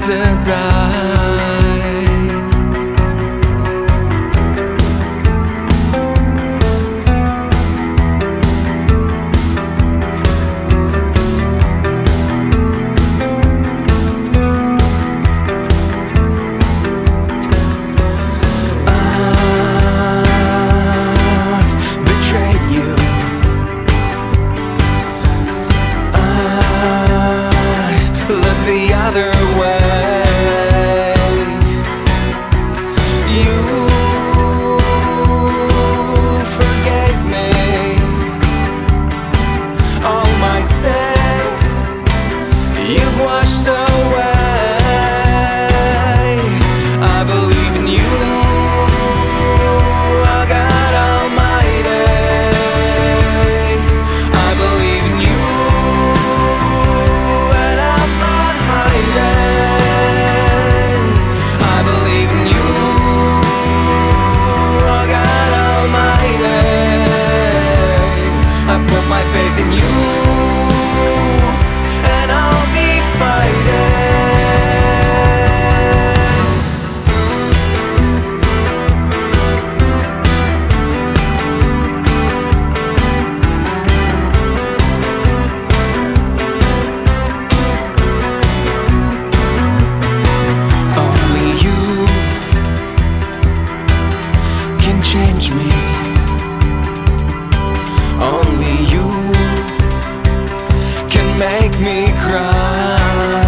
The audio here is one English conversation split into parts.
to die. The other way, you forgave me all my sins, you've washed away. I believe in you, our God Almighty. I believe in you, my faith in you, and I'll be only you can change me. Only you can make me cry.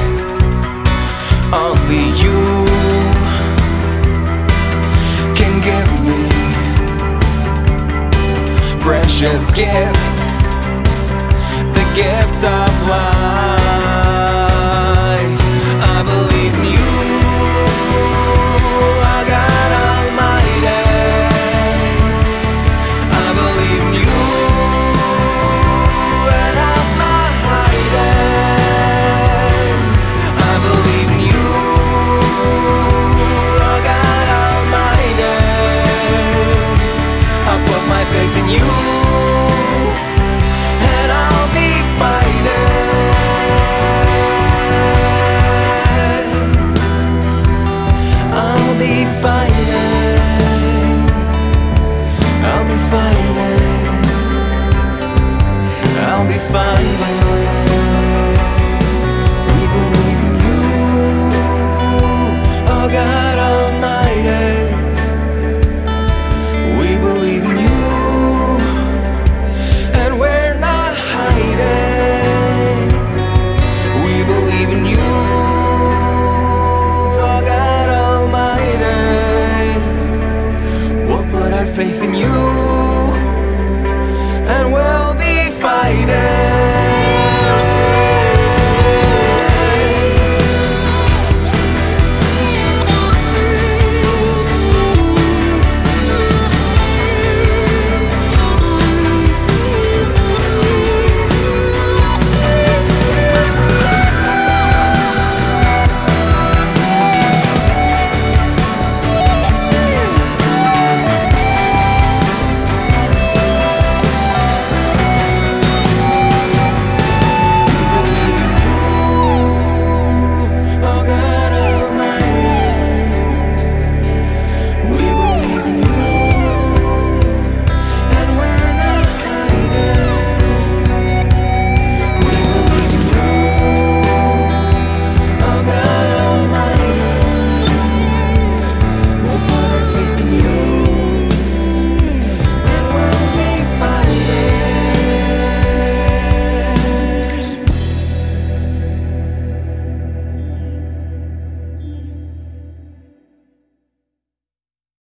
Only you can give me precious gift, the gift of life.